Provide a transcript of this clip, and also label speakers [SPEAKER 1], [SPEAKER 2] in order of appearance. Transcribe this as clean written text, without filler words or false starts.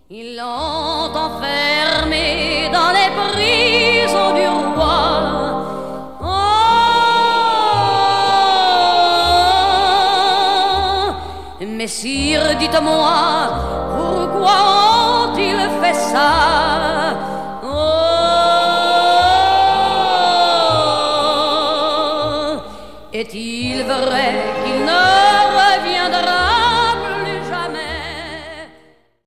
[SPEAKER 1] Ils l'ont enfermé dans les prisons du roi. Oh, messire, dites-moi, pourquoi ont-ils fait ça? Oh, est-il vrai qu'il ne reviendra?